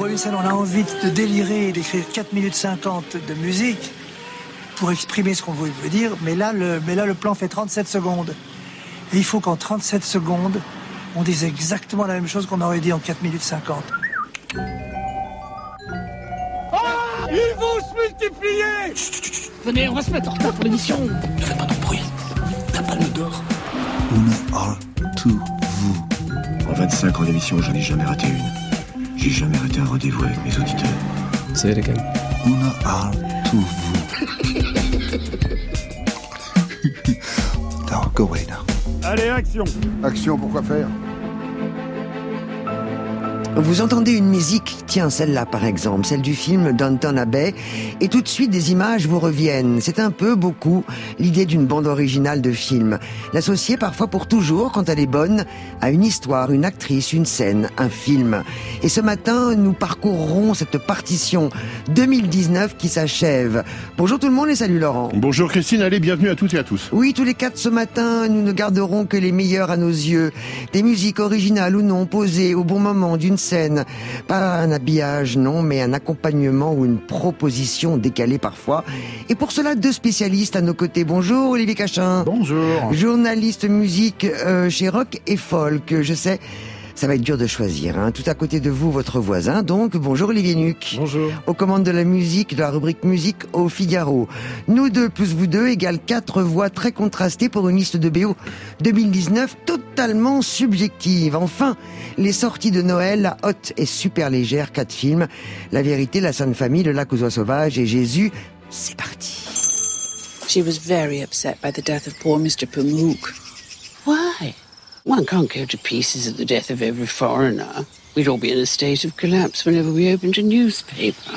voit une scène, on a envie de délirer et d'écrire 4 minutes 50 de musique pour exprimer ce qu'on veut dire, mais là, le plan fait 37 secondes. Et il faut qu'en 37 secondes, on dise exactement la même chose qu'on aurait dit en 4 minutes 50. Ils vont se multiplier. Chut. Venez, on va se mettre en retard pour l'émission. Ne fais pas de bruit. T'as pas le d'or. Una heure to vous. En 25 ans d'émission, je n'ai jamais raté une. J'ai jamais raté un rendez-vous avec mes auditeurs. Say it again. Una heure to vous. Now, go away now. Allez, action. Action, pourquoi faire ? Vous entendez une musique, tiens celle-là par exemple, celle du film Downton Abbey, et tout de suite des images vous reviennent. C'est un peu, beaucoup, l'idée d'une bande originale de film. L'associer parfois pour toujours, quand elle est bonne, à une histoire, une actrice, une scène, un film. Et ce matin, nous parcourrons cette partition 2019 qui s'achève. Bonjour tout le monde et salut Laurent. Bonjour Christine, allez, bienvenue à toutes et à tous. Oui, tous les quatre ce matin, nous ne garderons que les meilleurs à nos yeux. Des musiques originales ou non, posées au bon moment d'une scène. Pas un habillage, non, mais un accompagnement ou une proposition décalée parfois. Et pour cela, deux spécialistes à nos côtés. Bonjour Olivier Cachin. Bonjour. Journaliste musique chez Rock et Folk. Je sais, ça va être dur de choisir. Hein. Tout à côté de vous, votre voisin. Donc, bonjour Olivier Nuc. Bonjour. Aux commandes de la musique, de la rubrique musique au Figaro. Nous deux plus vous deux égale 4 voix très contrastées pour une liste de BO 2019 totalement subjective. Enfin, les sorties de Noël, la haute et super légère, 4 films. La vérité, la Sainte Famille, le Lac aux oies sauvages et Jésus. C'est parti. She was very upset by the death of poor Mr. Pamuk. Why? One can't go to pieces at the death of every foreigner. We'd all be in a state of collapse whenever we opened a newspaper.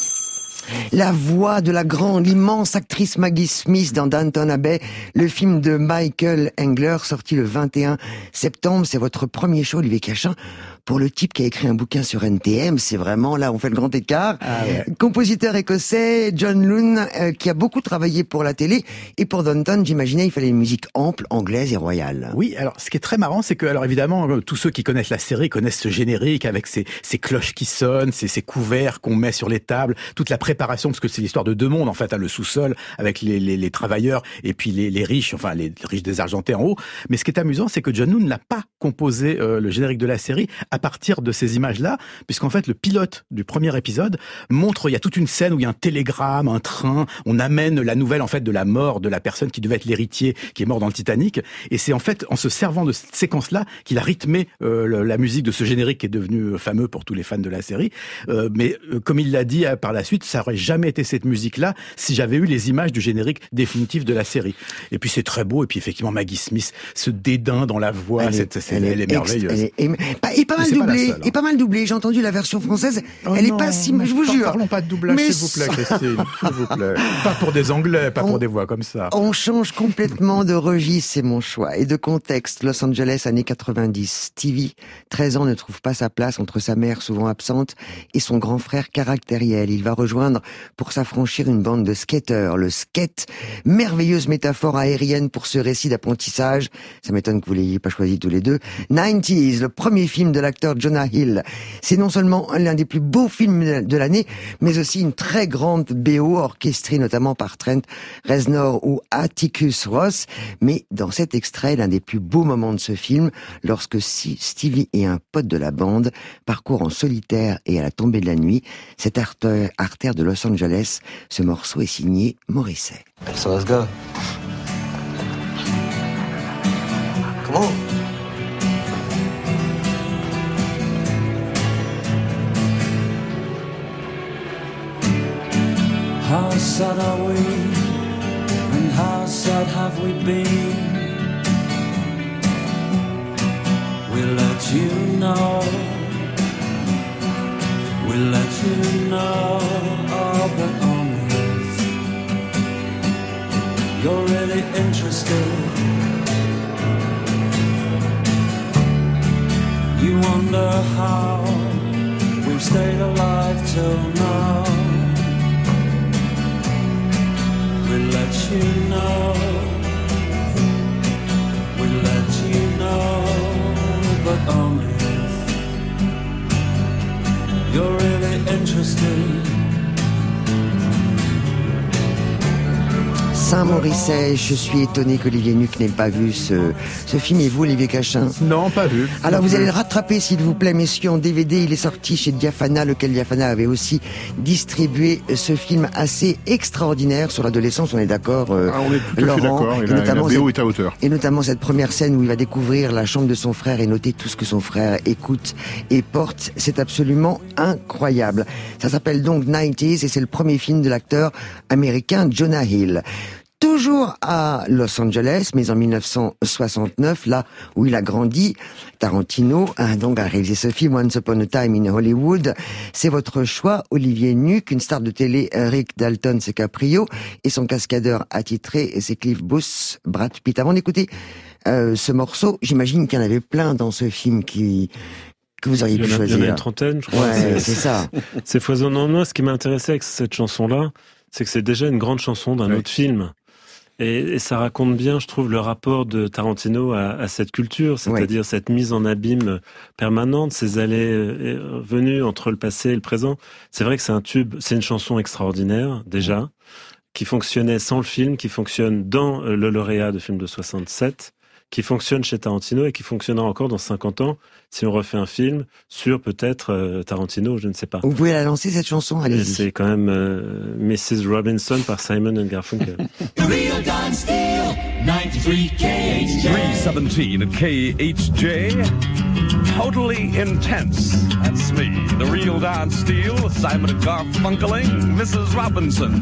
La voix de la grande, l'immense actrice Maggie Smith dans Downton Abbey, le film de Michael Engler, sorti le 21 septembre. C'est votre premier show, Olivier Cachin. Pour le type qui a écrit un bouquin sur NTM, c'est vraiment, là, on fait le grand écart. Ah ouais. Compositeur écossais, John Loon, qui a beaucoup travaillé pour la télé. Et pour Downton, j'imaginais, il fallait une musique ample, anglaise et royale. Oui, alors, ce qui est très marrant, c'est que, alors évidemment, tous ceux qui connaissent la série connaissent ce générique avec ces cloches qui sonnent, ces couverts qu'on met sur les tables, toute la préparation, parce que c'est l'histoire de deux mondes, en fait, hein, le sous-sol, avec les travailleurs, et puis les riches, enfin, les riches désargentés en haut. Mais ce qui est amusant, c'est que John Loon n'a pas composé le générique de la série à partir de ces images-là, puisqu'en fait, le pilote du premier épisode montre, il y a toute une scène où il y a un télégramme, un train, on amène la nouvelle, en fait, de la mort de la personne qui devait être l'héritier, qui est mort dans le Titanic, et c'est en fait, en se servant de cette séquence-là, qu'il a rythmé la musique de ce générique qui est devenu fameux pour tous les fans de la série, mais comme il l'a dit par la suite, ça aurait jamais été cette musique-là si j'avais eu les images du générique définitif de la série. Et puis c'est très beau, et puis effectivement Maggie Smith, ce dédain dans la voix, elle est merveilleuse. Pas mal doublé. J'ai entendu la version française. Elle est pas si, je vous jure. Parlons pas de doublage, s'il vous plaît, Christine. S'il vous plaît. Pas pour des Anglais, pas pour des voix comme ça. On change complètement de registre, c'est mon choix. Et de contexte. Los Angeles, années 90. Stevie, 13 ans, ne trouve pas sa place entre sa mère, souvent absente, et son grand frère caractériel. Il va rejoindre, pour s'affranchir, une bande de skateurs. Le skate, merveilleuse métaphore aérienne pour ce récit d'apprentissage. Ça m'étonne que vous l'ayez pas choisi tous les deux. 90s, le premier film de l'acteur Jonah Hill. C'est non seulement l'un des plus beaux films de l'année, mais aussi une très grande BO orchestrée notamment par Trent Reznor ou Atticus Ross. Mais dans cet extrait, l'un des plus beaux moments de ce film, lorsque Stevie et un pote de la bande parcourent en solitaire et à la tombée de la nuit cette artère de Los Angeles. Ce morceau est signé Morrissey. So let's go. Come on. How sad are we, and how sad have we been? We'll let you know, we'll let you know, oh, but only if you're really interested. You wonder how we've stayed alive till now. We'll let you know, we'll let you know, but only if you're in interested. Saint-Maurice, je suis étonné qu'Olivier Nuc n'ait pas vu ce film. Et vous, Olivier Cachin? Non, pas vu. Alors vous allez le rattraper, s'il vous plaît, messieurs, en DVD. Il est sorti chez Diafana, lequel Diafana avait aussi distribué ce film assez extraordinaire sur l'adolescence. On est d'accord, on est tout à fait Laurent, d'accord. Et la BO est à hauteur. Et notamment cette première scène où il va découvrir la chambre de son frère et noter tout ce que son frère écoute et porte. C'est absolument incroyable. Ça s'appelle donc 90s et c'est le premier film de l'acteur américain Jonah Hill. Toujours à Los Angeles, mais en 1969, là où il a grandi, Tarantino a donc réalisé ce film Once Upon a Time in Hollywood. C'est votre choix, Olivier Nuc, une star de télé, Rick Dalton, c'est Caprio, et son cascadeur attitré, c'est Cliff Booth, Brad Pitt. Avant d'écouter ce morceau, j'imagine qu'il y en avait plein dans ce film que vous auriez pu choisir. Il y en a une trentaine, je crois. Ouais, c'est ça. C'est foisonnant. Moi, ce qui m'a intéressé avec cette chanson-là, c'est que c'est déjà une grande chanson d'un autre film. Et ça raconte bien, je trouve, le rapport de Tarantino à cette culture, c'est-à-dire cette mise en abîme permanente, ces allées-venues entre le passé et le présent. C'est vrai que c'est un tube, c'est une chanson extraordinaire, déjà, qui fonctionnait sans le film, qui fonctionne dans Le Lauréat de film de 67, qui fonctionne chez Tarantino et qui fonctionnera encore dans 50 ans si on refait un film sur peut-être Tarantino, je ne sais pas. Vous pouvez la lancer, cette chanson, allez-y. C'est quand même Mrs. Robinson par Simon & Garfunkel. The real Don Steele, 93 KHJ. 317 at KHJ. Totally intense. That's me. The real Don Steele, Simon & Garfunkeling, Mrs. Robinson.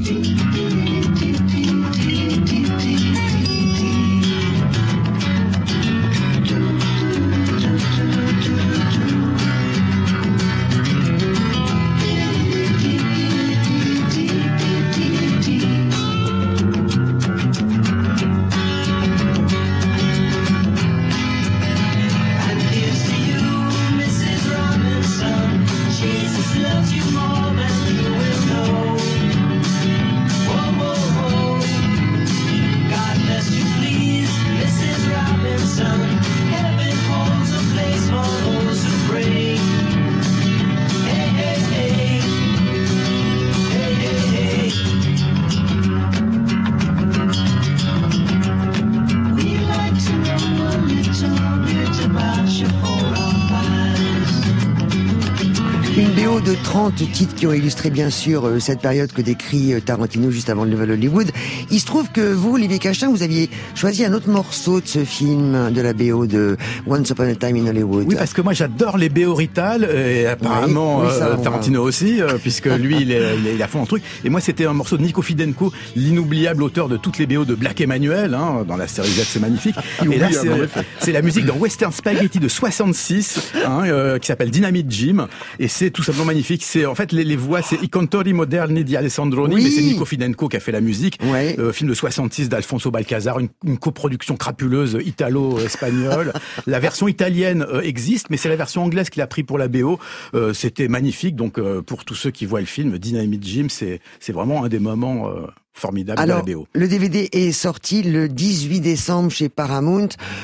De 30 titres qui ont illustré bien sûr cette période que décrit Tarantino juste avant le Nouvel Hollywood. Il se trouve que vous, Olivier Cachin, vous aviez choisi un autre morceau de ce film, de la BO de Once Upon a Time in Hollywood. Oui, parce que moi j'adore les BO Rital, et apparemment Tarantino aussi, puisque lui il est à fond dans le truc. Et moi c'était un morceau de Nico Fidenko, l'inoubliable auteur de toutes les BO de Black Emmanuel, dans la série Z, c'est magnifique. Et là c'est la musique dans Western Spaghetti de 66, qui s'appelle Dynamite Jim, et c'est tout simplement magnifique. C'est en fait les voix, c'est I Cantori Moderni di Alessandroni, mais c'est Nico Fidenko qui a fait la musique. Film de 66 d'Alfonso Balcazar, une coproduction crapuleuse italo-espagnole. La version italienne existe, mais c'est la version anglaise qu'il a pris pour la BO. C'était magnifique. Donc pour tous ceux qui voient le film, Dynamite Jim, c'est vraiment un des moments formidable. Alors, de la BO. Le DVD est sorti le 18 décembre chez Paramount.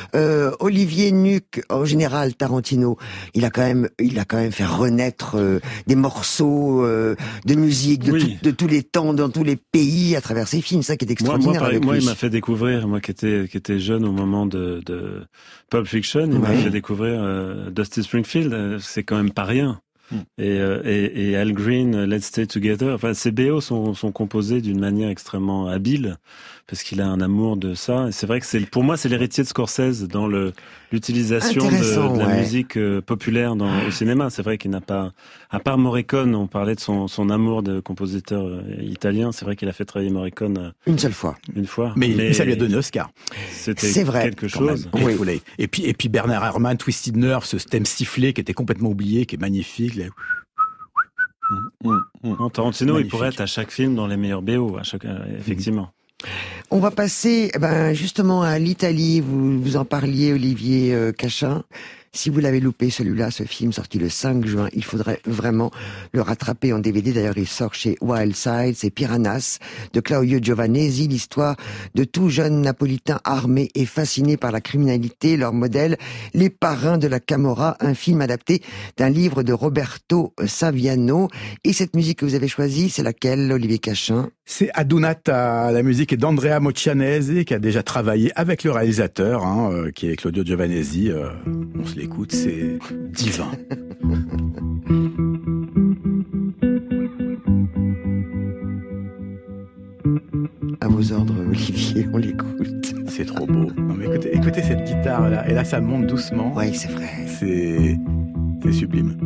Olivier Nuc, en général, Tarantino, il a quand même fait renaître des morceaux de musique de tous les temps, dans tous les pays, à travers ses films. Ça qui est extraordinaire. Moi, il m'a fait découvrir, moi qui étais jeune au moment de Pulp Fiction, il m'a fait découvrir Dusty Springfield. C'est quand même pas rien. Et Al Green, Let's Stay Together. Enfin, ces BO sont composés d'une manière extrêmement habile parce qu'il a un amour de ça. Et c'est vrai que pour moi, c'est l'héritier de Scorsese dans l'utilisation de la musique populaire au cinéma. C'est vrai qu'il n'a pas, à part Morricone, on parlait de son amour de compositeur italien. C'est vrai qu'il a fait travailler Morricone une seule fois. Une fois. Mais ça lui a donné Oscar. C'était quelque chose. Oui. Et puis Bernard Herrmann, Twisted Nerve, ce thème sifflé qui était complètement oublié, qui est magnifique. Tarantino, magnifique. Il pourrait être à chaque film dans les meilleurs BO, effectivement. On va passer justement à l'Italie. Vous en parliez, Olivier Cachin. Si vous l'avez loupé, celui-là, ce film sorti le 5 juin, il faudrait vraiment le rattraper en DVD. D'ailleurs, il sort chez Wildside. C'est Piranhas de Claudio Giovanesi, l'histoire de tout jeune napolitain armé et fasciné par la criminalité. Leur modèle, les parrains de la Camorra, un film adapté d'un livre de Roberto Saviano. Et cette musique que vous avez choisie, c'est laquelle, Olivier Cachin? C'est Adunata, la musique est d'Andrea Moccianese, qui a déjà travaillé avec le réalisateur, qui est Claudio Giovanesi. On se l'écoute, c'est divin. À vos ordres, Olivier, on l'écoute. C'est trop beau. Non mais écoutez cette guitare là, et là ça monte doucement. Oui, c'est vrai. C'est sublime.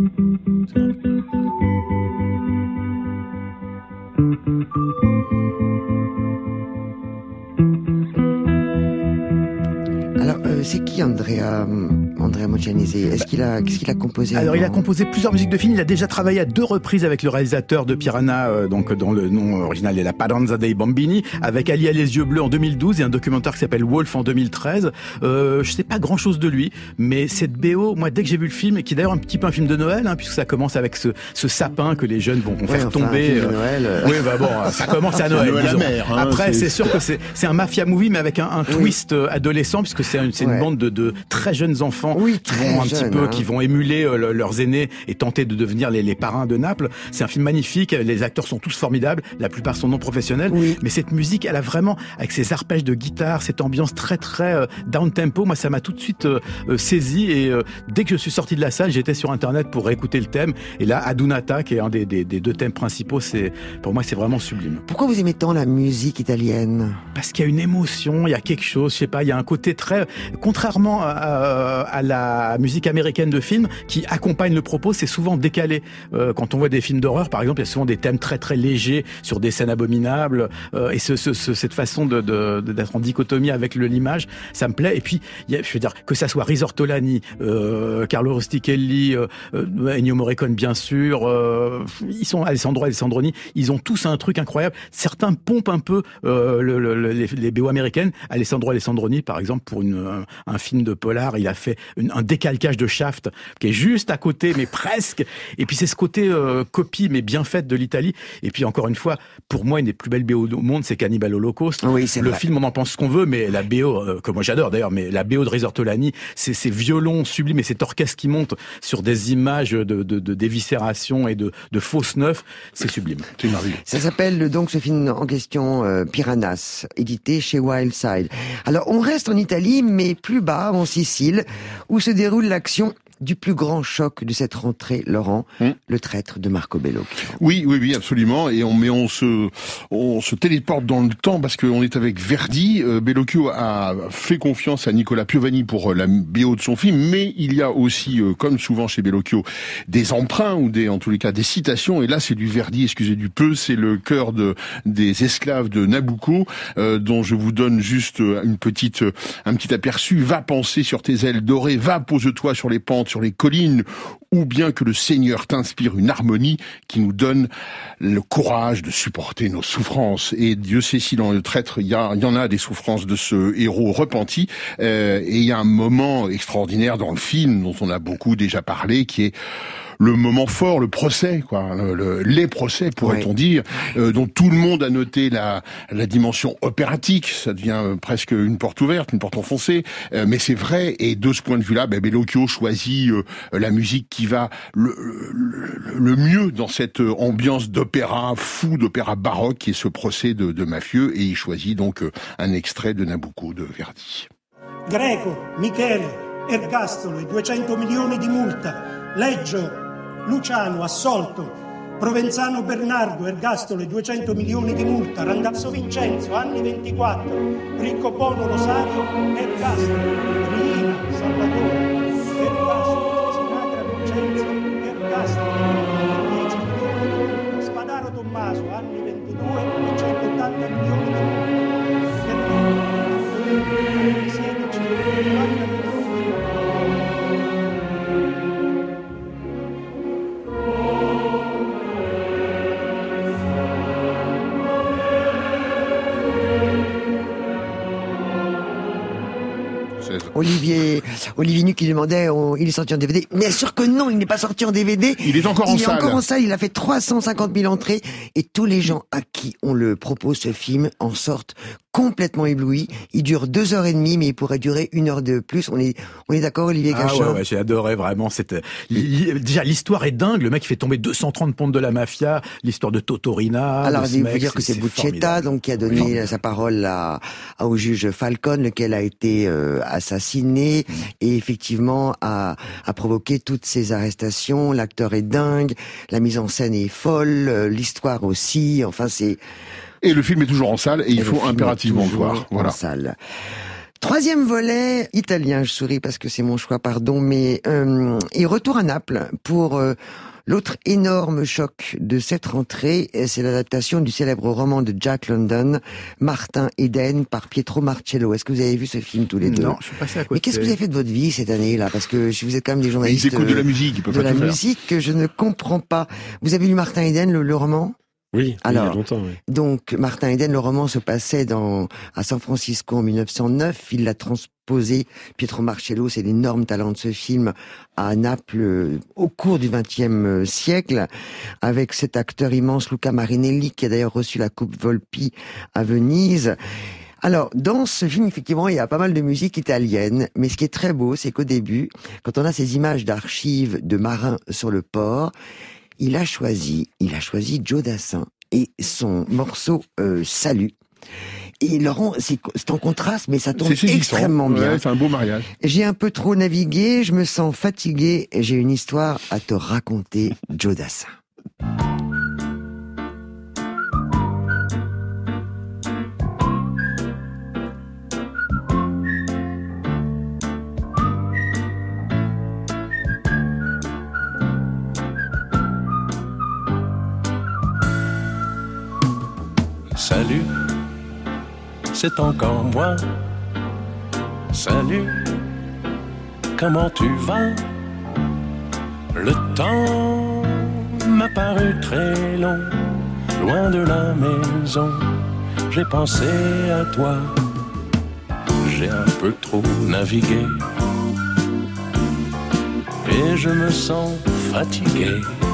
Alors, c'est qui Andrea Moccianese? Qu'est-ce qu'il a composé? Alors, il a composé plusieurs musiques de films. Il a déjà travaillé à 2 reprises avec le réalisateur de Piranha, donc dont le nom original est La Paranza dei Bambini, avec Ali à les yeux bleus en 2012 et un documentaire qui s'appelle Wolf en 2013. Je sais pas grand-chose de lui, mais cette BO, moi, dès que j'ai vu le film, et qui est d'ailleurs un petit peu un film de Noël, puisque ça commence avec ce sapin que les jeunes vont faire tomber. Noël. Oui, bah bon, ça commence à Noël. Noël amer, Après, c'est sûr que c'est un mafia movie, mais avec un twist adolescent, puisque c'est une bande de très jeunes enfants qui vont émuler leurs aînés et tenter de devenir les parrains de Naples. C'est un film magnifique, les acteurs sont tous formidables, la plupart sont non professionnels, mais cette musique, elle a vraiment, avec ses arpèges de guitare, cette ambiance très très down tempo, moi ça m'a tout de suite saisi, et dès que je suis sorti de la salle, j'étais sur internet pour réécouter le thème, et là Adunata, qui est un des 2 thèmes principaux, pour moi c'est vraiment sublime. Pourquoi vous aimez tant la musique italienne? Parce qu'il y a une émotion, il y a quelque chose, je sais pas, il y a un côté très, contrairement à la musique américaine de film qui accompagne le propos, c'est souvent décalé. Quand on voit des films d'horreur, par exemple, il y a souvent des thèmes très très légers sur des scènes abominables, et cette façon d'être en dichotomie avec l'image, ça me plaît. Et puis, je veux dire, que ça soit Risortolani, Carlo Rustichelli, Ennio Morricone bien sûr, ils sont Alessandroni, ils ont tous un truc incroyable. Certains pompent un peu les BO américaines. Alessandroni, par exemple, pour un film de polar, il a fait un décalcage de Shaft qui est juste à côté, mais presque. Et puis c'est ce côté copie, mais bien faite de l'Italie. Et puis encore une fois, pour moi, une des plus belles BO au monde, c'est Cannibal Holocaust. Oui, c'est le vrai. film, on en pense ce qu'on veut, mais la BO, que moi j'adore d'ailleurs, mais la BO de Risortolani, c'est ces violons sublimes et cet orchestre qui monte sur des images de déviscération et de fausses neufs, c'est sublime. C'est merveilleux. Ça s'appelle donc ce film en question Piranhas, édité chez Wildside. Alors on reste en Italie, mais plus bas, en Sicile, où se déroule l'action du plus grand choc de cette rentrée, Laurent, le traître de Marco Bellocchio. Oui, absolument. Et on se téléporte dans le temps parce qu'on est avec Verdi. Bellocchio a fait confiance à Nicola Piovani pour la BO de son film, mais il y a aussi, comme souvent chez Bellocchio, des emprunts ou en tous les cas des citations. Et là, c'est du Verdi, excusez du peu, c'est le chœur des esclaves de Nabucco, dont je vous donne juste un petit aperçu. Va penser sur tes ailes dorées, va pose-toi sur les pentes, sur les collines, ou bien que le Seigneur t'inspire une harmonie qui nous donne le courage de supporter nos souffrances. Et Dieu sait si dans le traître, il y en a des souffrances de ce héros repenti. Et il y a un moment extraordinaire dans le film dont on a beaucoup déjà parlé, qui est le moment fort, le procès, les procès, pourrait-on dire, dont tout le monde a noté la dimension opératique. Ça devient presque une porte ouverte, une porte enfoncée, mais c'est vrai. Et de ce point de vue-là, Bellocchio choisit la musique qui va le mieux dans cette ambiance d'opéra fou, d'opéra baroque, qui est ce procès de mafieux. Et il choisit donc un extrait de Nabucco de Verdi. Greco, Michele, ergastolo e 200 milioni di multa. Leggio, Luciano, assolto. Provenzano Bernardo, ergastolo e 200 milioni di multa. Randazzo Vincenzo, anni 24. Ricco Bono Rosario, ergastolo. Riina, Salvatore, ergastolo. Sinagra Vincenzo, ergastolo. 10 milioni di multa. Spadaro Tommaso, anni 22 e 180 milioni di multa. Fernando, 16, 40 milioni di multa. Olivier Nuc qui demandait, il est sorti en DVD. Bien sûr que non, il n'est pas sorti en DVD. Il est encore en salle. Il est encore en salle, il a fait 350 000 entrées. Et tous les gens à qui on le propose ce film en sortent complètement éblouis. Il dure 2h30, mais il pourrait durer 1 heure de plus. On est d'accord, Olivier Cachin? Ouais, j'ai adoré vraiment. Déjà, l'histoire est dingue. Le mec qui fait tomber 230 pontes de la mafia. L'histoire de Totorina. Alors, il faut dire que c'est Buscetta, donc, qui a donné sa parole au juge Falcone, lequel a été assassiné et effectivement a provoqué toutes ces arrestations. L'acteur est dingue, la mise en scène est folle, l'histoire aussi. Enfin, c'est... Et le film est toujours en salle et il faut impérativement le voir. Voilà. En salle. Troisième volet, italien, je souris parce que c'est mon choix, pardon, mais il retourne à Naples pour l'autre énorme choc de cette rentrée, c'est l'adaptation du célèbre roman de Jack London, Martin Eden, par Pietro Marcello. Est-ce que vous avez vu ce film tous les deux? Non, je suis passé à côté. Mais qu'est-ce que vous avez fait de votre vie cette année-là? Parce que vous êtes quand même des journalistes. Ils écoutent de la musique, ils peuvent de pas la tout faire. musique que je ne comprends pas. Vous avez lu Martin Eden, le roman? Oui, alors, il y a longtemps, oui. Donc, Martin Eden, le roman se passait à San Francisco en 1909. Il l'a transposé, Pietro Marcello, c'est l'énorme talent de ce film, à Naples au cours du XXe siècle, avec cet acteur immense, Luca Marinelli, qui a d'ailleurs reçu la Coupe Volpi à Venise. Alors, dans ce film, effectivement, il y a pas mal de musique italienne, mais ce qui est très beau, c'est qu'au début, quand on a ces images d'archives de marins sur le port, il a choisi Joe Dassin et son morceau Salut. Et Laurent, c'est en contraste, mais ça tombe extrêmement bien. Ouais, c'est un beau mariage. J'ai un peu trop navigué, je me sens fatigué, et j'ai une histoire à te raconter, Joe Dassin. Salut, c'est encore moi. Salut, comment tu vas? Le temps m'a paru très long, loin de la maison. J'ai pensé à toi, j'ai un peu trop navigué et je me sens fatigué.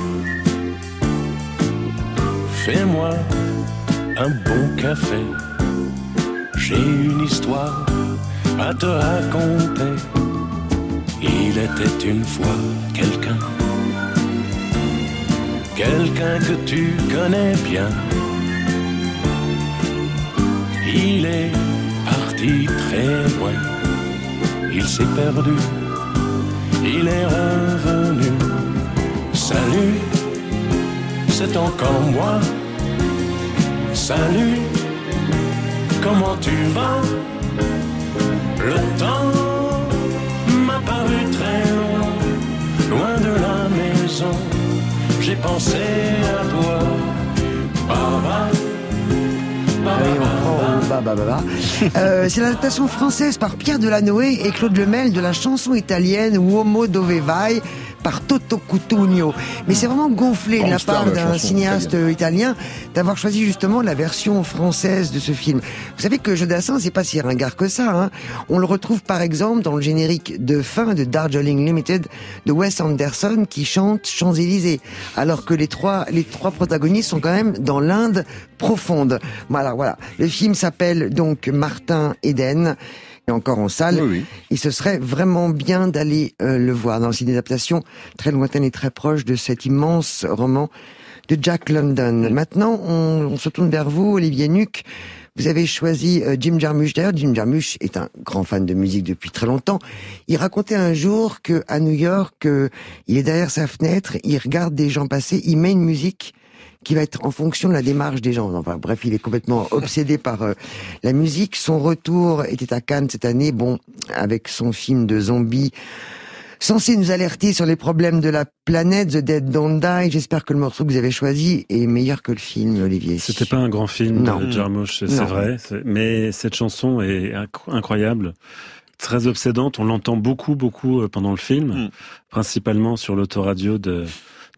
Fais-moi un bon café, j'ai une histoire à te raconter. Il était une fois quelqu'un que tu connais bien. Il est parti très loin, il s'est perdu, il est revenu. Salut, c'est encore moi. Salut, comment tu vas? Le temps m'a paru très long, loin de la maison. J'ai pensé à toi. C'est l'adaptation française par Pierre Delanoë et Claude Lemel de la chanson italienne Uomo dove vai par Toto Cutugno. Mais c'est vraiment gonflé de la part d'un cinéaste italien d'avoir choisi justement la version française de ce film. Vous savez que Joe Dassin, c'est pas si ringard que ça, hein. On le retrouve par exemple dans le générique de fin de Darjeeling Limited de Wes Anderson qui chante Champs-Élysées, alors que les trois protagonistes sont quand même dans l'Inde profonde. Voilà. Le film s'appelle donc Martin Eden. Et encore en salle, oui. Et ce serait vraiment bien d'aller le voir. C'est une adaptation très lointaine et très proche de cet immense roman de Jack London. Maintenant, on se tourne vers vous, Olivier Nuc. Vous avez choisi Jim Jarmusch. D'ailleurs, Jim Jarmusch est un grand fan de musique depuis très longtemps. Il racontait un jour qu'à New York, il est derrière sa fenêtre, il regarde des gens passer, il met une musique qui va être en fonction de la démarche des gens. Enfin, bref, il est complètement obsédé par la musique. Son retour était à Cannes cette année, avec son film de zombies, censé nous alerter sur les problèmes de la planète, The Dead Don't Die. J'espère que le morceau que vous avez choisi est meilleur que le film, Olivier. C'était pas un grand film de Jarmusch, c'est vrai, mais cette chanson est incroyable. Très obsédante, on l'entend beaucoup pendant le film, principalement sur l'autoradio de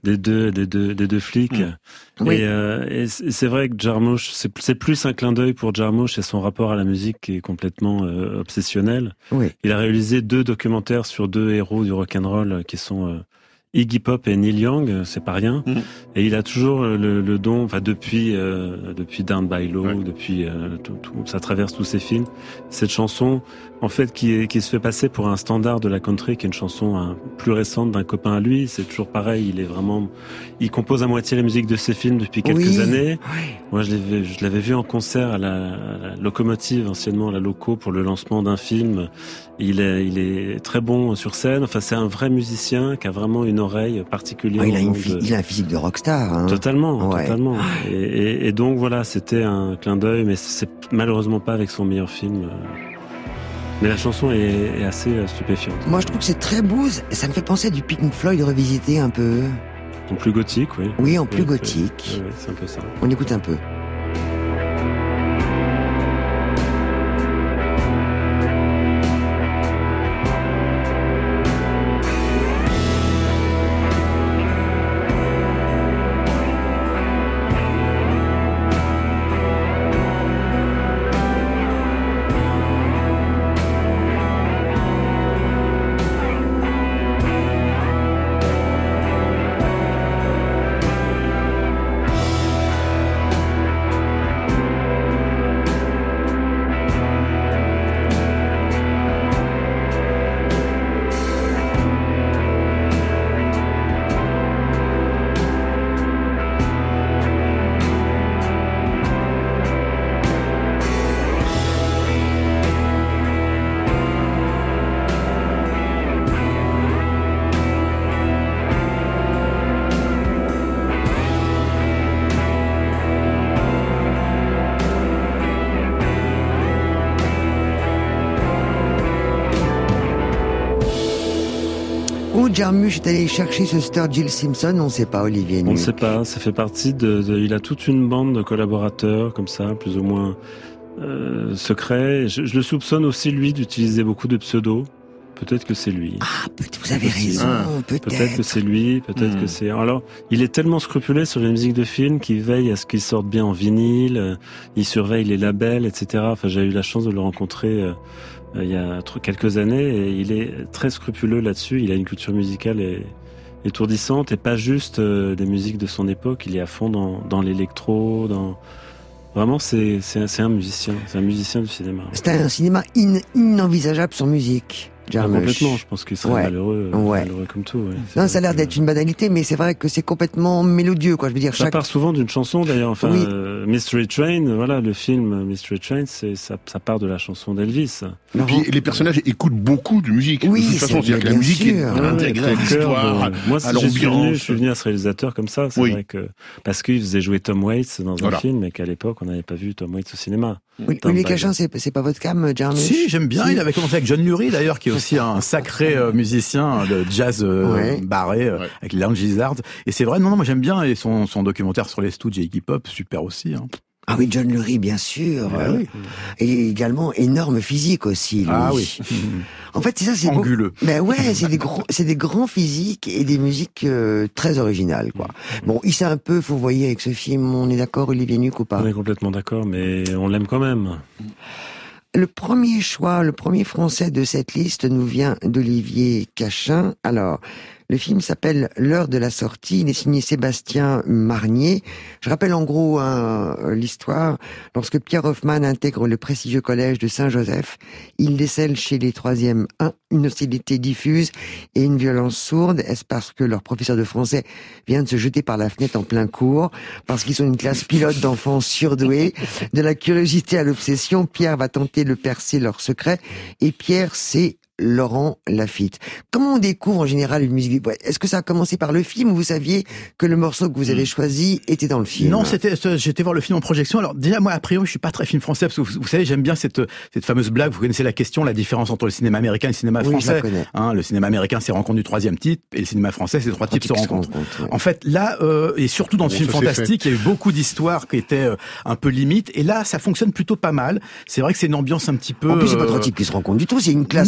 des deux flics. Oui. Et c'est vrai que Jarmusch, c'est plus un clin d'œil pour Jarmusch et son rapport à la musique qui est complètement obsessionnel. Oui. Il a réalisé 2 documentaires sur 2 héros du rock'n'roll qui sont Iggy Pop et Neil Young, c'est pas rien. Et il a toujours le don, enfin depuis Down by Law, depuis ça traverse tous ses films. Cette chanson, en fait, qui se fait passer pour un standard de la country, qui est une chanson plus récente d'un copain à lui. C'est toujours pareil. Il compose à moitié la musique de ses films depuis quelques années. Moi, je l'avais vu en concert à la Locomotive, anciennement à la Loco, pour le lancement d'un film. Il est très bon sur scène. Enfin, c'est un vrai musicien qui a vraiment une oreille particulière. Il a un physique de rockstar. Hein. Totalement. Et donc voilà, c'était un clin d'œil, mais c'est malheureusement pas avec son meilleur film. Mais la chanson est assez stupéfiante. Moi, je trouve que c'est très blues. Ça me fait penser à du Pink Floyd revisité un peu. En plus gothique, oui. Oui, en plus gothique. Oui, c'est un peu ça. On écoute un peu. Jarmusch est allé chercher ce Sturgill Simpson, on ne sait pas, Olivier Nuc. On ne sait pas, ça fait partie il a toute une bande de collaborateurs, comme ça, plus ou moins secrets. Je le soupçonne aussi, lui, d'utiliser beaucoup de pseudos. Peut-être que c'est lui. Ah, vous avez raison, peut-être. Peut-être que c'est lui, peut-être que c'est... Alors, il est tellement scrupuleux sur les musiques de films qu'il veille à ce qu'ils sortent bien en vinyle, il surveille les labels, etc. Enfin, j'ai eu la chance de le rencontrer il y a quelques années, et il est très scrupuleux là-dessus. Il a une culture musicale étourdissante, et pas juste des musiques de son époque. Il est à fond dans l'électro, Vraiment, c'est un musicien. C'est un musicien du cinéma. C'est un cinéma inenvisageable sans musique. Complètement, je pense qu'il serait malheureux comme tout. Ouais. Non, ça a l'air d'être une banalité, mais c'est vrai que c'est complètement mélodieux, quoi. Je veux dire, ça part souvent d'une chanson, d'ailleurs. Enfin, Mystery Train, voilà, le film Mystery Train, ça part de la chanson d'Elvis. Et puis les personnages écoutent beaucoup de musique. Oui, de toute façon, c'est-à-dire que la musique est intégrée à l'histoire, Moi, à l'ambiance. Je suis venu à ce réalisateur comme ça. C'est vrai que parce qu'il faisait jouer Tom Waits dans un film, et qu'à l'époque, on n'avait pas vu Tom Waits au cinéma. Oui, les Cachins, c'est pas votre cam, Jarmusch? Si, j'aime bien. Il avait commencé avec John Lurie, d'ailleurs, qui est aussi un sacré musicien de jazz barré, avec les Lounge Lizards. Et c'est vrai, non, moi j'aime bien. Et son documentaire sur les Stooges et Iggy Pop, super aussi. Hein. Ah oui, John Lurie, bien sûr. Oui. Et également, énorme physique aussi, lui. Ah oui. En fait, c'est ça, c'est anguleux. Ben ouais, c'est des grands physiques et des musiques très originales, quoi. Bon, il s'est un peu fourvoyé avec ce film, on est d'accord, Olivier Nuc, ou pas? On est complètement d'accord, mais on l'aime quand même. Le premier français de cette liste nous vient d'Olivier Cachin. Alors, le film s'appelle L'heure de la sortie. Il est signé Sébastien Marnier. Je rappelle en gros l'histoire. Lorsque Pierre Hoffman intègre le prestigieux collège de Saint-Joseph, il décèle chez les 3e une hostilité diffuse et une violence sourde. Est-ce parce que leur professeur de français vient de se jeter par la fenêtre en plein cours? Parce qu'ils sont une classe pilote d'enfants surdoués? De la curiosité à l'obsession, Pierre va tenter de percer leur secret. Et Pierre, c'est Laurent Lafitte. Comment on découvre en général une musique? Est-ce que ça a commencé par le film, ou vous saviez que le morceau que vous avez choisi était dans le film? Non, j'étais voir le film en projection. Alors déjà, moi, a priori, je suis pas très film français, parce que vous savez, j'aime bien cette fameuse blague. Vous connaissez la question, la différence entre le cinéma américain et le cinéma français. Oui, je la connais. Le cinéma américain, c'est rencontre du 3e type, et le cinéma français, c'est 3 types se rencontrent. En fait, là, et surtout dans le film fantastique, il y a eu beaucoup d'histoires qui étaient un peu limites, et là, ça fonctionne plutôt pas mal. C'est vrai que c'est une ambiance un petit peu... En plus, c'est pas 3 types qui se rencontrent du tout, c'est une classe entière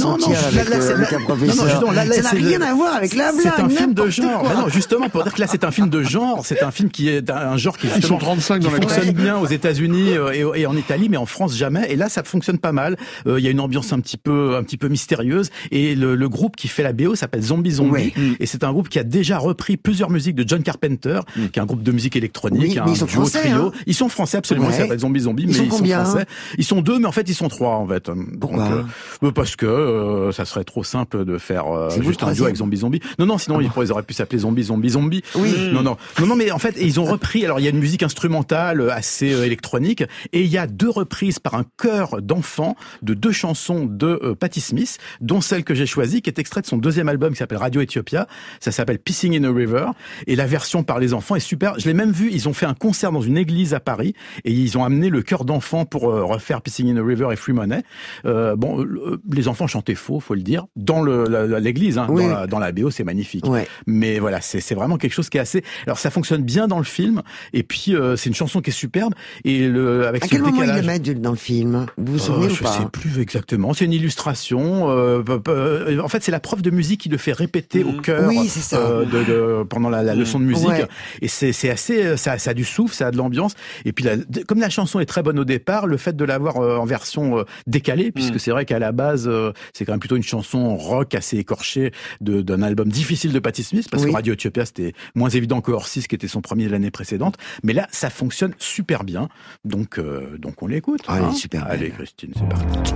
avec un professeur. Non, justement, là, ça n'a rien à voir avec la blague. C'est un film de genre. Non, justement, pour dire que là, c'est un film de genre. C'est un film qui est un genre qui Ils sont 35 dans la fonctionne bien aux États-Unis et en Italie, mais en France jamais. Et là, ça fonctionne pas mal. Il y a une ambiance un petit peu mystérieuse. Et le groupe qui fait la BO s'appelle Zombie Zombie. Et c'est un groupe qui a déjà repris plusieurs musiques de John Carpenter, qui est un groupe de musique électronique, mais ils sont français, trio. hein. Ils sont français, absolument. Ils s'appellent Zombie Zombie, mais ils sont français. Ils sont 2, mais en fait, ils sont 3, en fait. Pourquoi? Donc, parce que ça serait trop simple de faire juste un duo avec Zombie Zombie. Non, sinon ils auraient pu s'appeler Zombie Zombie Zombie. Oui. Non, mais en fait, ils ont repris. Alors, il y a une musique instrumentale assez électronique, et il y a 2 reprises par un chœur d'enfants de 2 chansons de Patti Smith, dont celle que j'ai choisie, qui est extraite de son 2e album qui s'appelle Radio Ethiopia. Ça s'appelle Pissing in a River, et la version par les enfants est super. Je l'ai même vu. Ils ont fait un concert dans une église à Paris, et ils ont amené le chœur d'enfants pour refaire Pissing in a River et Free Money. Les enfants chantaient faux, faut le dire, dans l'église, hein, dans la BO, c'est magnifique. Ouais. Mais voilà, c'est vraiment quelque chose qui est assez. Alors ça fonctionne bien dans le film, et puis c'est une chanson qui est superbe. Et avec à ce quel moment décalage... ils le mettent dans le film? Vous vous souvenez ou pas? Je sais plus exactement. C'est une illustration. En fait, c'est la prof de musique qui le fait répéter au chœur. Oui, c'est ça. Pendant la leçon de musique. Ouais. Et c'est assez. Ça a du souffle, ça a de l'ambiance. Et puis comme la chanson est très bonne au départ, le fait de l'avoir en version décalée, puisque c'est vrai qu'à la base, c'est quand même plutôt une chanson rock assez écorchée d'un album difficile de Patti Smith, parce que Radio Ethiopia, c'était moins évident que Orsis, qui était son premier de l'année précédente. Mais là, ça fonctionne super bien. Donc on l'écoute. Allez, super bien. Allez, Christine, c'est parti.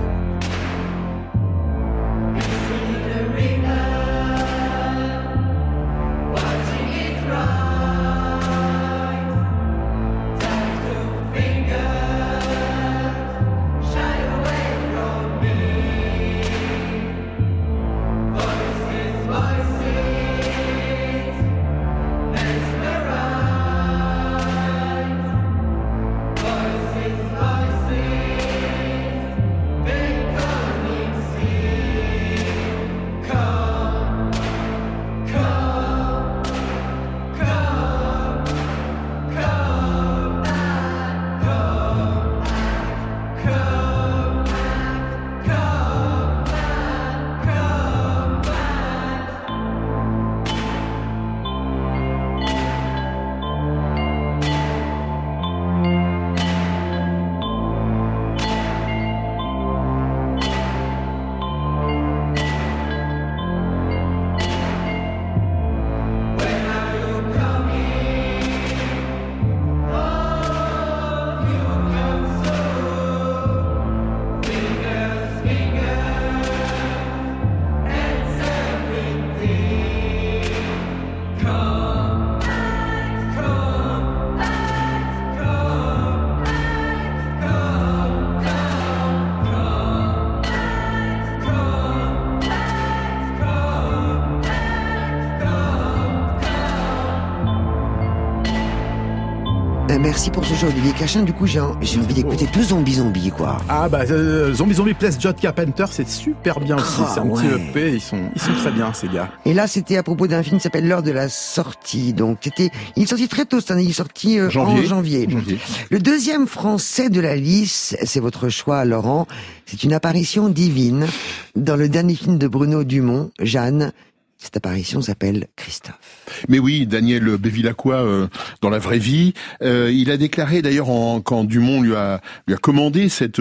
Merci pour ce jeu, Olivier Cachin. Du coup, j'ai envie d'écouter tout Zombie Zombie, quoi. Ah bah Zombie Zombie Place John Carpenter, c'est super bien aussi. C'est un petit EP, ils sont très bien ces gars. Et là, c'était à propos d'un film qui s'appelle L'heure de la sortie. Donc il est sorti très tôt cette année. Il est sorti en janvier. Le deuxième français de la liste, c'est votre choix, Laurent. C'est une apparition divine dans le dernier film de Bruno Dumont, Jeanne. Cette apparition s'appelle Christophe. Mais oui, Daniel Bevilacqua dans la vraie vie. Il a déclaré d'ailleurs quand Dumont lui a commandé cette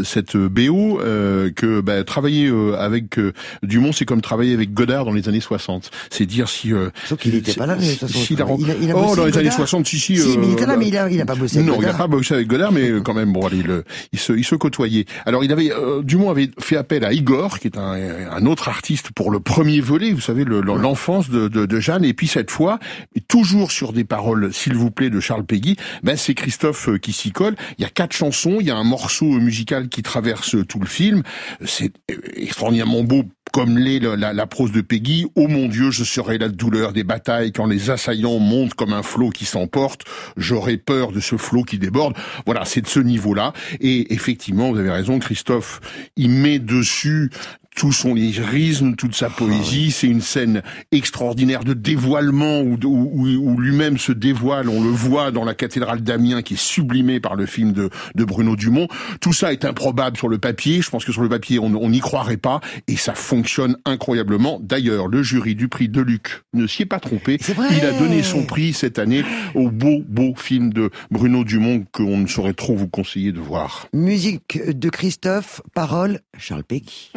BO que travailler avec Dumont, c'est comme travailler avec Godard dans les années 60. C'est dire si sauf qu'il n'était pas là dans les années 60. Il a bossé dans les années 60, si mais il était là, mais il a pas bossé avec Godard. Non, il a pas bossé avec Godard, mais quand même bon, allez, il se côtoyait. Alors Dumont avait fait appel à Igor, qui est un autre artiste pour le premier volet, vous savez, l'enfance de Jeanne, et puis cette fois, toujours sur des paroles, s'il vous plaît, de Charles Péguy, c'est Christophe qui s'y colle. Il y a 4 chansons, il y a un morceau musical qui traverse tout le film. C'est extraordinairement beau, comme l'est la prose de Péguy. Oh mon Dieu, je serai la douleur des batailles quand les assaillants montent comme un flot qui s'emporte. J'aurai peur de ce flot qui déborde. Voilà, c'est de ce niveau-là. Et effectivement, vous avez raison, Christophe, il met dessus tout son lyrisme, toute sa poésie. C'est une scène extraordinaire de dévoilement où lui-même se dévoile. On le voit dans la cathédrale d'Amiens qui est sublimée par le film de Bruno Dumont. Tout ça est improbable sur le papier. Je pense que sur le papier, on n'y croirait pas. Et ça fonctionne incroyablement. D'ailleurs, le jury du prix Deluc ne s'y est pas trompé. Il a donné son prix cette année au beau film de Bruno Dumont qu'on ne saurait trop vous conseiller de voir. Musique de Christophe, paroles Charles Péguy.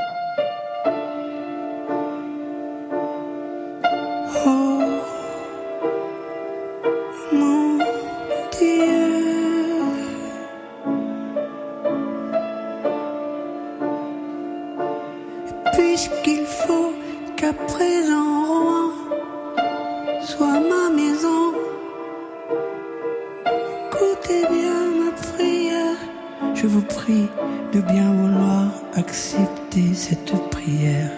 Oh, mon Dieu, puisqu'il faut qu'à présent Rouen soit ma maison, écoutez bien ma prière, je vous prie de bien vouloir accepter cette prière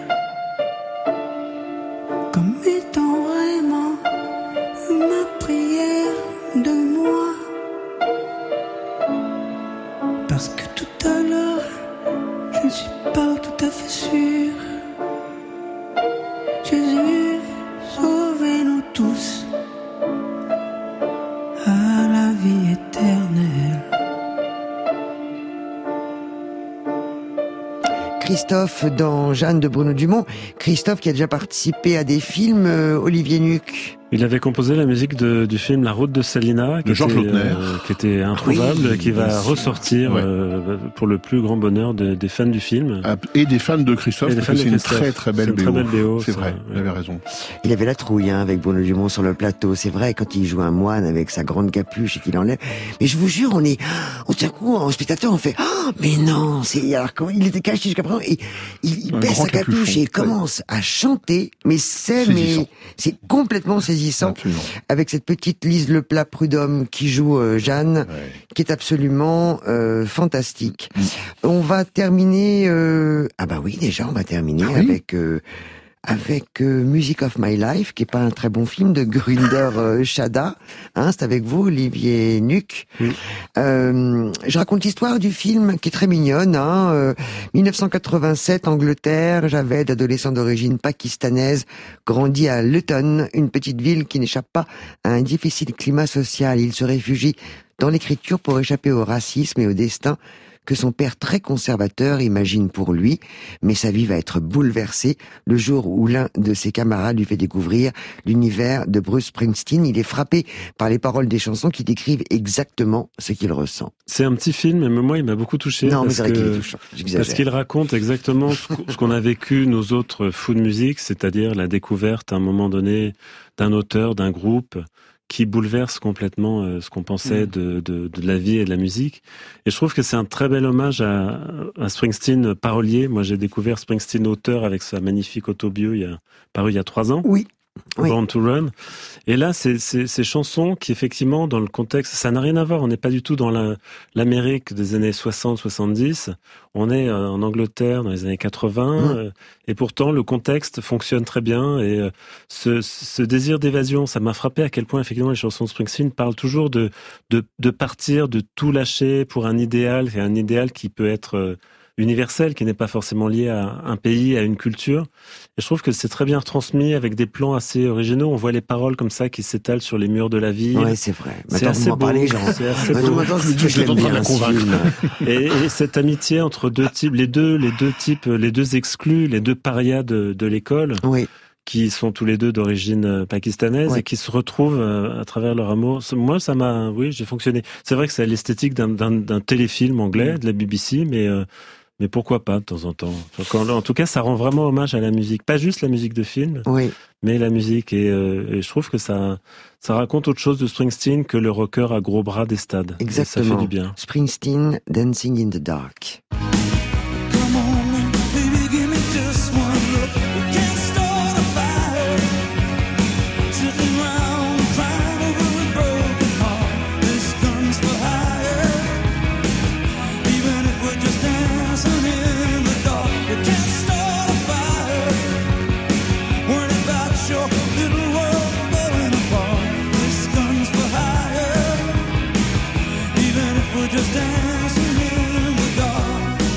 comme étant vraiment ma prière de moi, parce que tout à l'heure je ne suis pas tout à fait sûr. Jésus, sauvez-nous tous à la vie éternelle. Christophe dans Jeanne de Bruno Dumont. Christophe qui a déjà participé à des films, Olivier Nuc. Il avait composé la musique du film La Route de Salina, qui était introuvable, qui va ressortir pour le plus grand bonheur des fans du film. Et des fans de Christophe, parce que c'est une très belle BO. C'est vrai, il avait raison. Il avait la trouille avec Bruno Dumont sur le plateau, c'est vrai, quand il joue un moine avec sa grande capuche et qu'il enlève. Mais je vous jure, on tient coup, en spectateur, on fait « mais non !» Alors quand il était caché jusqu'à présent, et il baisse sa capuche et il commence à chanter, mais c'est complètement saisissant. Absolument. Avec cette petite Lise Leplat Prudhomme qui joue Jeanne, qui est absolument fantastique. On va terminer on va terminer avec Music of My Life, qui est pas un très bon film de Gurinder Chadha. C'est avec vous, Olivier Nuc. Je raconte l'histoire du film qui est très mignonne. 1987, Angleterre. Javed, adolescent d'origine pakistanaise, grandit à Luton, une petite ville qui n'échappe pas à un difficile climat social. Il se réfugie dans l'écriture pour échapper au racisme et au destin que son père très conservateur imagine pour lui, mais sa vie va être bouleversée le jour où l'un de ses camarades lui fait découvrir l'univers de Bruce Springsteen. Il est frappé par les paroles des chansons qui décrivent exactement ce qu'il ressent. C'est un petit film, mais moi il m'a beaucoup touché. Non, mais c'est vrai qu'il est touchant. Parce qu'il raconte exactement ce qu'on a vécu nous autres fous de musique, c'est-à-dire la découverte à un moment donné d'un auteur, d'un groupe, qui bouleverse complètement ce qu'on pensait de la vie et de la musique. Et je trouve que c'est un très bel hommage à Springsteen parolier. Moi, j'ai découvert Springsteen auteur avec sa magnifique autobio paru il y a 3 ans. Oui. Born to Run. Et là, c'est ces chansons qui, effectivement, dans le contexte, ça n'a rien à voir. On n'est pas du tout dans l'Amérique des années 60-70. On est en Angleterre dans les années 80. Et pourtant, le contexte fonctionne très bien. Et ce désir d'évasion, ça m'a frappé à quel point, effectivement, les chansons de Springsteen parlent toujours de partir, de tout lâcher pour un idéal. Et un idéal qui peut être universel, qui n'est pas forcément lié à un pays, à une culture. Et je trouve que c'est très bien retransmis avec des plans assez originaux. On voit les paroles comme ça qui s'étalent sur les murs de la ville. Ouais, c'est vrai. C'est assez beau. C'est assez beau. Maintenant, je me dis que je l'aime bien, ce film. Et cette amitié entre deux types, les deux exclus, les deux parias de l'école. Oui. Qui sont tous les deux d'origine pakistanaise et qui se retrouvent à travers leur amour. Moi, j'ai fonctionné. C'est vrai que c'est l'esthétique d'un téléfilm anglais, de la BBC, mais pourquoi pas de temps en temps. En tout cas, ça rend vraiment hommage à la musique. Pas juste la musique de film, mais la musique. Et je trouve que ça raconte autre chose de Springsteen que le rocker à gros bras des stades. Exactement. Et ça fait du bien. Springsteen, Dancing in the Dark. Just dancing in the dark.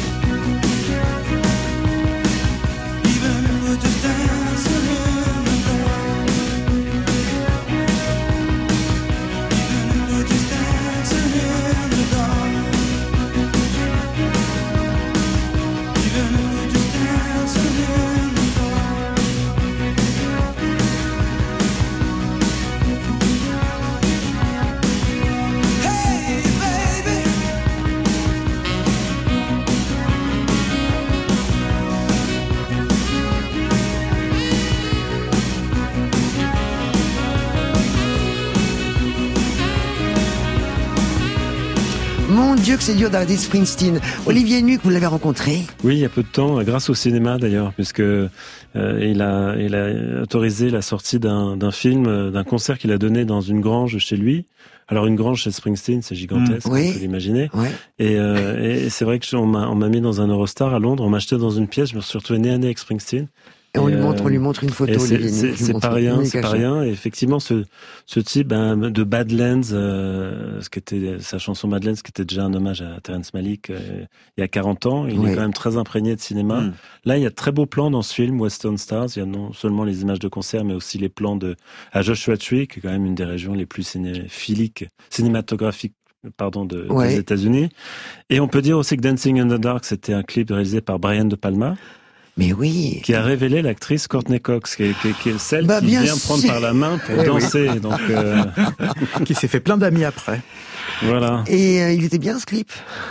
Mon Dieu que c'est dur d'arrêter Springsteen. Olivier Nuc, vous l'avez rencontré? Oui, il y a peu de temps, grâce au cinéma d'ailleurs, puisque il a autorisé la sortie d'un film, d'un concert qu'il a donné dans une grange chez lui. Alors une grange chez Springsteen, c'est gigantesque, oui. on peut l'imaginer. Oui. Et c'est vrai que on m'a mis dans un Eurostar à Londres, on m'a acheté dans une pièce, je me suis retrouvé nez à nez avec Springsteen. Et on lui montre une photo. C'est pas rien, c'est pas rien. Et effectivement, ce type de Badlands, ce qui était sa chanson Badlands, qui était déjà un hommage à Terrence Malick il y a 40 ans, il est quand même très imprégné de cinéma. Là, il y a de très beaux plans dans ce film, Western Stars. Il y a non seulement les images de concert, mais aussi les plans à Joshua Tree, qui est quand même une des régions les plus cinématographiques des États-Unis. Et on peut dire aussi que Dancing in the Dark, c'était un clip réalisé par Brian De Palma. Mais oui. Qui a révélé l'actrice Courtney Cox, qui est celle qui vient prendre par la main pour danser. Donc, qui s'est fait plein d'amis après. Voilà. Et il était bien ce clip?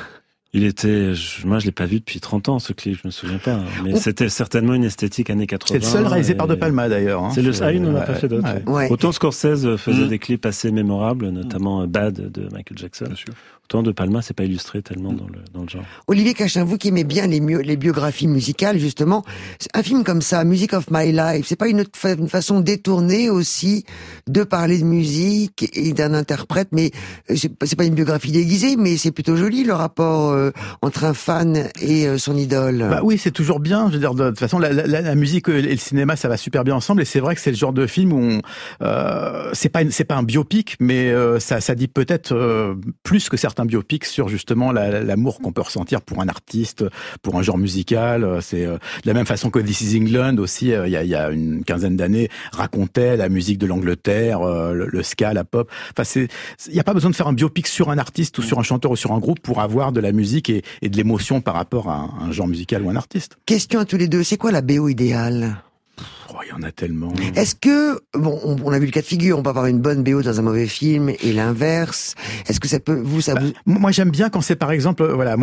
Moi je l'ai pas vu depuis 30 ans ce clip, je me souviens pas. Mais c'était certainement une esthétique années 80. C'est le seul réalisé par De Palma d'ailleurs. Il n'en a pas fait d'autres. Ouais. Autant Scorsese faisait des clips assez mémorables, notamment Bad de Michael Jackson. Bien sûr. Autant De Palma, c'est pas illustré tellement dans le genre. Olivier Cachin, vous qui aimez bien les biographies musicales, justement, un film comme ça, Music of My Life, c'est pas une façon détournée aussi de parler de musique et d'un interprète, mais c'est pas une biographie déguisée, mais c'est plutôt joli le rapport entre un fan et son idole. Bah oui, c'est toujours bien. Je veux dire, de toute façon, la musique et le cinéma, ça va super bien ensemble. Et c'est vrai que c'est le genre de film où c'est pas un biopic, mais ça dit peut-être plus que certains biopics sur justement l'amour qu'on peut ressentir pour un artiste, pour un genre musical. C'est de la même façon que This Is England aussi, il y a une quinzaine d'années, racontait la musique de l'Angleterre, le ska, la pop. Enfin, il y a pas besoin de faire un biopic sur un artiste ou sur un chanteur ou sur un groupe pour avoir de la musique et de l'émotion par rapport à un genre musical ou un artiste. Question à tous les deux, c'est quoi la BO idéale? Il y en a tellement. Est-ce que, on a vu le cas de figure, on peut avoir une bonne BO dans un mauvais film et l'inverse. Est-ce que ça peut, Moi, j'aime bien quand c'est, par exemple, voilà,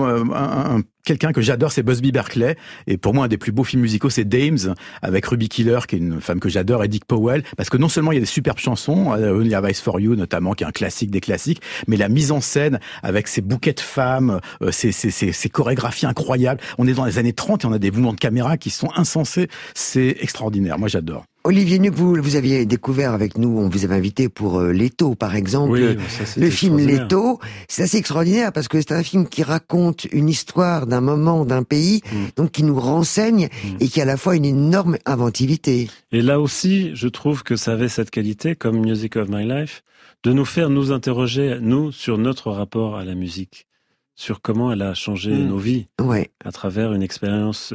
quelqu'un que j'adore, c'est Busby Berkeley. Et pour moi, un des plus beaux films musicaux, c'est Dames, avec Ruby Killer, qui est une femme que j'adore, et Dick Powell. Parce que non seulement il y a des superbes chansons, Only a Vice for You, notamment, qui est un classique des classiques, mais la mise en scène, avec ces bouquets de femmes, ces chorégraphies incroyables. On est dans les années 30 et on a des mouvements de caméra qui sont insensés. C'est extraordinaire. Moi, j'adore. Olivier Nuc, vous aviez découvert avec nous, on vous avait invité pour Leto, par exemple. Oui, le film Leto, c'est assez extraordinaire parce que c'est un film qui raconte une histoire d'un moment, d'un pays, donc qui nous renseigne et qui a à la fois une énorme inventivité. Et là aussi, je trouve que ça avait cette qualité, comme Music of My Life, de nous faire nous interroger, nous, sur notre rapport à la musique, sur comment elle a changé nos vies à travers une expérience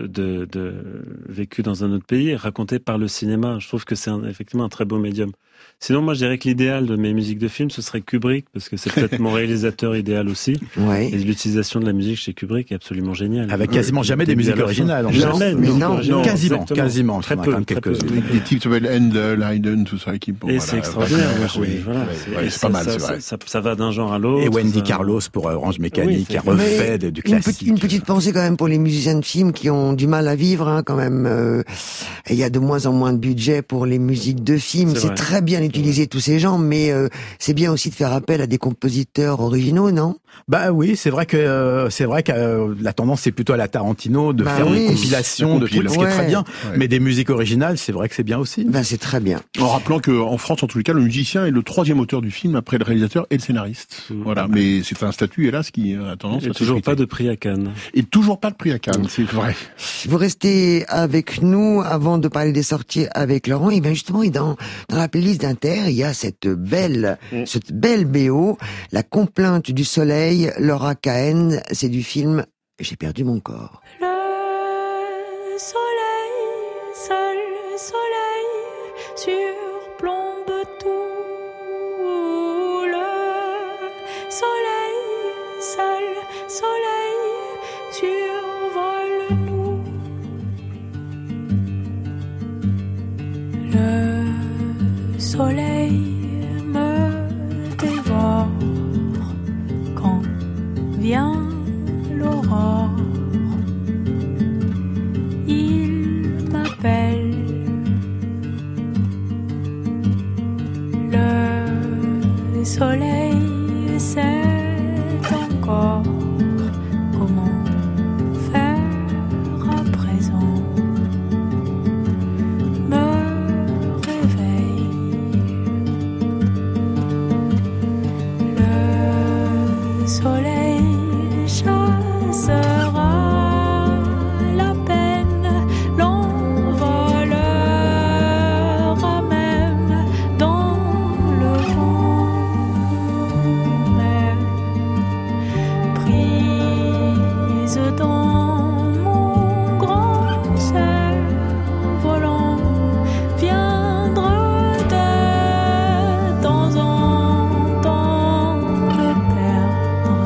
vécue dans un autre pays et racontée par le cinéma. Je trouve que c'est effectivement un très beau médium. Sinon, moi, je dirais que l'idéal de mes musiques de films, ce serait Kubrick, parce que c'est peut-être mon réalisateur idéal aussi. Ouais. Et l'utilisation de la musique chez Kubrick est absolument géniale. Avec quasiment jamais des musiques originales. Jamais. Non, quasiment. Très peu. Des types qui s'appellent Handel, Haydn, tout ça. Et c'est extraordinaire. C'est pas mal, c'est vrai. Ça va d'un genre à l'autre. Et Wendy Carlos pour Orange Mécanique, qui a refait du classique. Une petite pensée quand même pour les musiciens de films qui ont du mal à vivre, quand même. Il y a de moins en moins de budget pour les musiques de films. C'est très bien utiliser tous ces gens, mais c'est bien aussi de faire appel à des compositeurs originaux, non? Bah oui, c'est vrai que la tendance c'est plutôt à la Tarantino de faire des compilations de trucs, ce qui est très bien. Mais des musiques originales, c'est vrai que c'est bien aussi. Ben c'est très bien. En rappelant que en France, en tous les cas, le musicien est le troisième auteur du film après le réalisateur et le scénariste. Voilà, mais c'est un statut hélas qui a tendance. Et toujours pas de prix à Cannes. Et toujours pas de prix à Cannes, c'est vrai. Vous restez avec nous avant de parler des sorties avec Laurent. Et bien justement, dans la playlist d'Inter, il y a cette belle BO, La complainte du soleil, Laura Cahen, c'est du film J'ai perdu mon corps. Le soleil, seul soleil, surplombe tout. Le soleil, seul soleil, survole nous. Le soleil me dévore quand vient l'aurore. Il m'appelle. Le soleil, c'est encore comment faire à présent. Me réveille. Le soleil chassera la peine, l'envolera même dans le vent. Mais prise dans mon grand cerf-volant, viendra de temps en temps me perdre.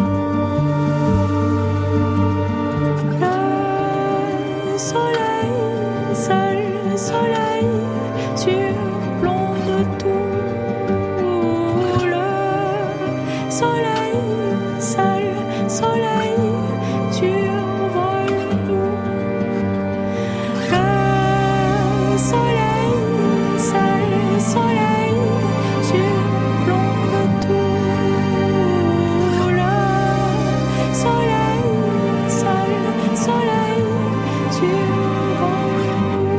Le soleil, seul soleil, surplombe tout. Le soleil, seul soleil, survole nous. Le soleil, seul soleil, surplombe tout. Le soleil, seul soleil, survole nous.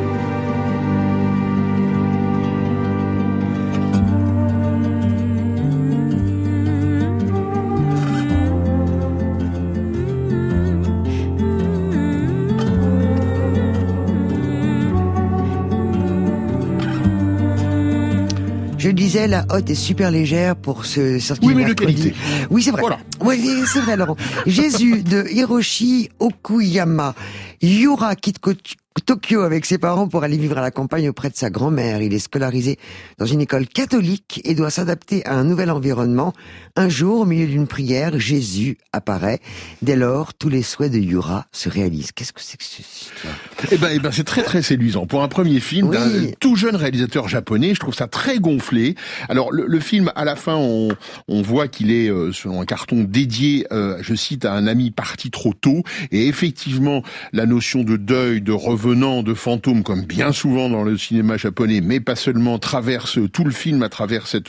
Je disais, la hotte est super légère pour ce sortir Oui, mais de mercredi. qualité. Oui, c'est vrai. Voilà. Oui, c'est vrai, Laurent. Jésus de Hiroshi Okuyama. Yura quitte Tokyo avec ses parents pour aller vivre à la campagne auprès de sa grand-mère. Il est scolarisé dans une école catholique et doit s'adapter à un nouvel environnement. Un jour, au milieu d'une prière, Jésus apparaît. Dès lors, tous les souhaits de Yura se réalisent. Qu'est-ce que c'est que cette histoire ? Eh ben, c'est très très séduisant. Pour un premier film Oui. d'un tout jeune réalisateur japonais, je trouve ça très gonflé. Alors le film, à la fin, on voit qu'il est sur un carton dédié, je cite, à un ami parti trop tôt. Et effectivement, la notion de deuil, de revenant, de fantôme, comme bien souvent dans le cinéma japonais, mais pas seulement, traverse tout le film à travers ce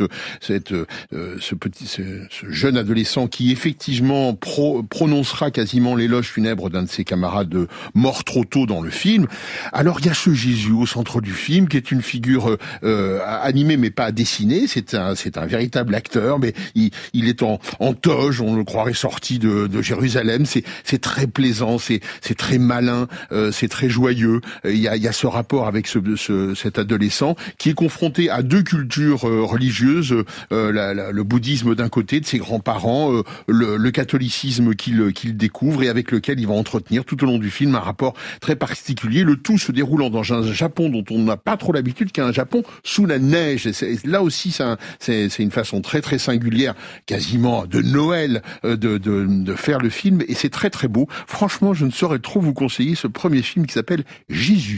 jeune adolescent qui effectivement prononcera quasiment l'éloge funèbre d'un de ses camarades mort trop tôt dans le film. Alors il y a ce Jésus au centre du film qui est une figure animée mais pas dessinée. C'est un véritable acteur, mais il est en toge, on le croirait sorti de Jérusalem. C'est très plaisant, c'est très malin, c'est très joyeux. Il y a ce rapport avec cet adolescent qui est confronté à deux cultures religieuses, le bouddhisme d'un côté de ses grands-parents, le catholicisme qu'il découvre et avec lequel il va entretenir tout au long du film un rapport très particulier. Le tout se déroulant dans un Japon dont on n'a pas trop l'habitude, qui est un Japon sous la neige. Et là aussi, c'est une façon très très singulière, quasiment de Noël, de faire le film. Et c'est très très beau. Franchement, je ne saurais trop vous conseiller ce premier film qui s'appelle Jésus.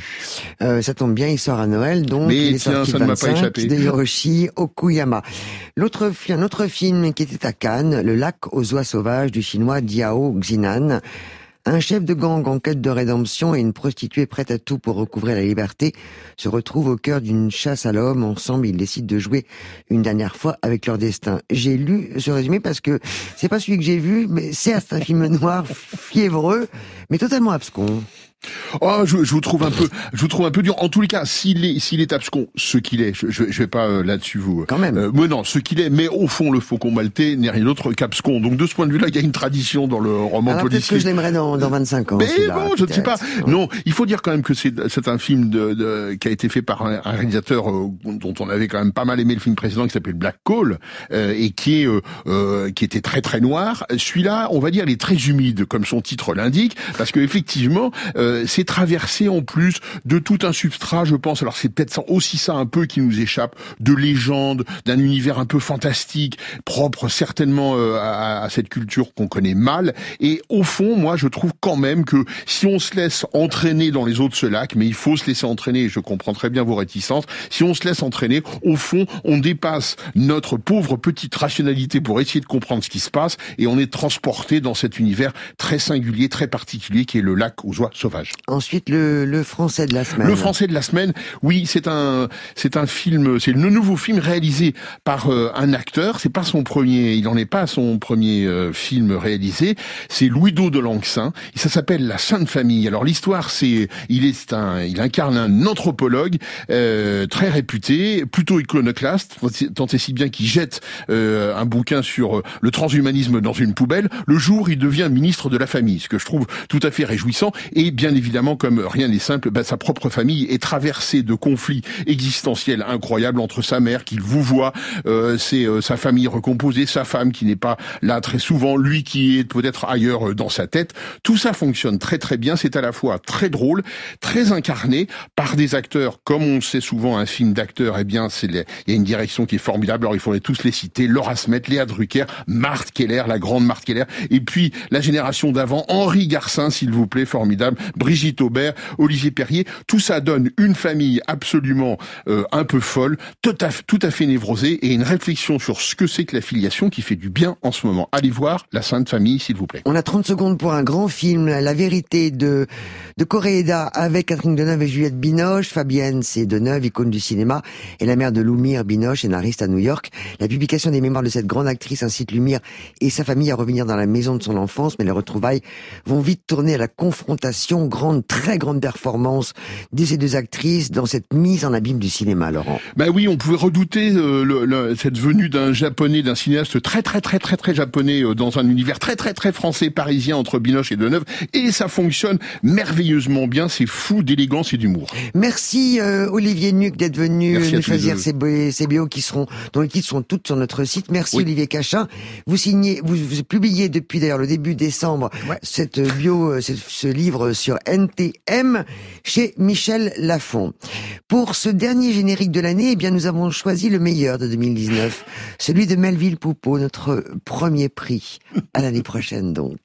Ça tombe bien, il sort à Noël, donc mais il est tiens, sorti ça le ne m'a pas 25 échappé. de Hiroshi Okuyama. Un autre film qui était à Cannes, Le lac aux oies sauvages du chinois Diao Xinan. Un chef de gang en quête de rédemption et une prostituée prête à tout pour recouvrer la liberté se retrouvent au cœur d'une chasse à l'homme. Ensemble, ils décident de jouer une dernière fois avec leur destin. J'ai lu ce résumé parce que c'est pas celui que j'ai vu, mais c'est un film noir, fiévreux, mais totalement abscon. Oh, je vous trouve un peu dur. En tous les cas, s'il est abscon, ce qu'il est, je vais pas là-dessus vous. Quand même. Mais non, ce qu'il est. Mais au fond, le Faucon maltais n'est rien d'autre qu'abscon. Donc de ce point de vue-là, il y a une tradition dans le roman Alors policier. peut-être que je l'aimerais dans 25 ans. Mais bon, je ne sais pas. Non, il faut dire quand même que c'est un film qui a été fait par un réalisateur dont on avait quand même pas mal aimé le film précédent, qui s'appelle Black Call, et qui était très très noir. Celui-là, on va dire, il est très humide, comme son titre l'indique, parce que effectivement, c'est traversé en plus de tout un substrat, je pense. Alors c'est peut-être aussi ça un peu qui nous échappe, de légendes, d'un univers un peu fantastique, propre certainement à cette culture qu'on connaît mal. Et au fond, moi, je trouve quand même que si on se laisse entraîner dans les eaux de ce lac, mais il faut se laisser entraîner, je comprends très bien vos réticences, si on se laisse entraîner, au fond, on dépasse notre pauvre petite rationalité pour essayer de comprendre ce qui se passe, et on est transporté dans cet univers très singulier, très particulier, qui est le lac aux oies sauvages. sauvage. Ensuite, le français de la semaine. Le français de la semaine, oui, c'est un film, c'est le nouveau film réalisé par un acteur. C'est pas son premier, il n'en est pas à son premier film réalisé. C'est Louis-Do de Langsin. Et ça s'appelle La Sainte Famille. Alors l'histoire, il incarne un anthropologue très réputé, plutôt iconoclaste, tant et si bien qu'il jette un bouquin sur le transhumanisme dans une poubelle. Le jour, il devient ministre de la famille, ce que je trouve tout à fait réjouissant. Et bien évidemment, comme rien n'est simple, sa propre famille est traversée de conflits existentiels incroyables entre sa mère qu'il vouvoie, sa famille recomposée, sa femme qui n'est pas là très souvent, lui qui est peut-être ailleurs dans sa tête. Tout ça fonctionne très très bien. C'est à la fois très drôle, très incarné par des acteurs, comme on sait souvent un film d'acteurs, eh bien il y a une direction qui est formidable. Alors il faudrait tous les citer: Laura Smet, Léa Drucker, Marthe Keller, la grande Marthe Keller, et puis la génération d'avant, Henri Garcin, s'il vous plaît, formidable, Brigitte Aubert, Olivier Perrier. Tout ça donne une famille absolument un peu folle, tout à fait névrosée, et une réflexion sur ce que c'est que la filiation qui fait du bien en ce moment. Allez voir La Sainte Famille, s'il vous plaît. On a 30 secondes pour un grand film, La Vérité de Koreeda, avec Catherine Deneuve et Juliette Binoche. Fabienne, c'est Deneuve, icône du cinéma, et la mère de Lumire Binoche, scénariste à New York. La publication des mémoires de cette grande actrice incite Lumire et sa famille à revenir dans la maison de son enfance, mais les retrouvailles vont vite tourner à la confrontation. Très grande performance de ces deux actrices dans cette mise en abîme du cinéma, Laurent. Ben oui, on pouvait redouter cette venue d'un japonais, d'un cinéaste très japonais dans un univers très français, parisien, entre Binoche et Deneuve, et ça fonctionne merveilleusement bien. C'est fou d'élégance et d'humour. Merci Olivier Nuc d'être venu nous choisir ces BO dont les titres sont toutes sur notre site. Merci Olivier Cachin. Vous publiez depuis d'ailleurs le début décembre cette bio, ce livre sur NTM chez Michel Lafon. Pour ce dernier générique de l'année, eh bien nous avons choisi le meilleur de 2019, celui de Melville Poupeau, notre premier prix. À l'année prochaine donc.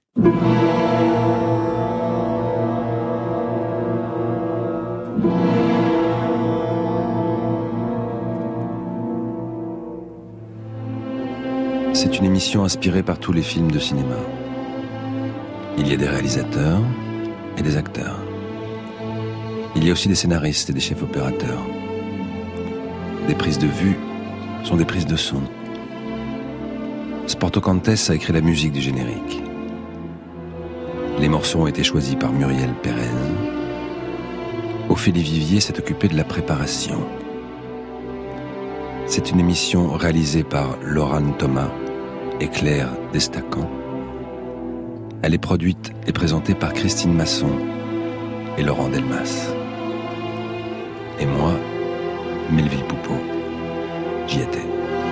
C'est une émission inspirée par tous les films de cinéma. Il y a des réalisateurs et des acteurs. Il y a aussi des scénaristes et des chefs opérateurs. Des prises de vue sont des prises de son. Sporto Cantes a écrit la musique du générique. Les morceaux ont été choisis par Muriel Pérez. Ophélie Vivier s'est occupée de la préparation. C'est une émission réalisée par Laurent Thomas et Claire Destacan. Elle est produite et présentée par Christine Masson et Laurent Delmas. Et moi, Melville Poupeau, j'y étais.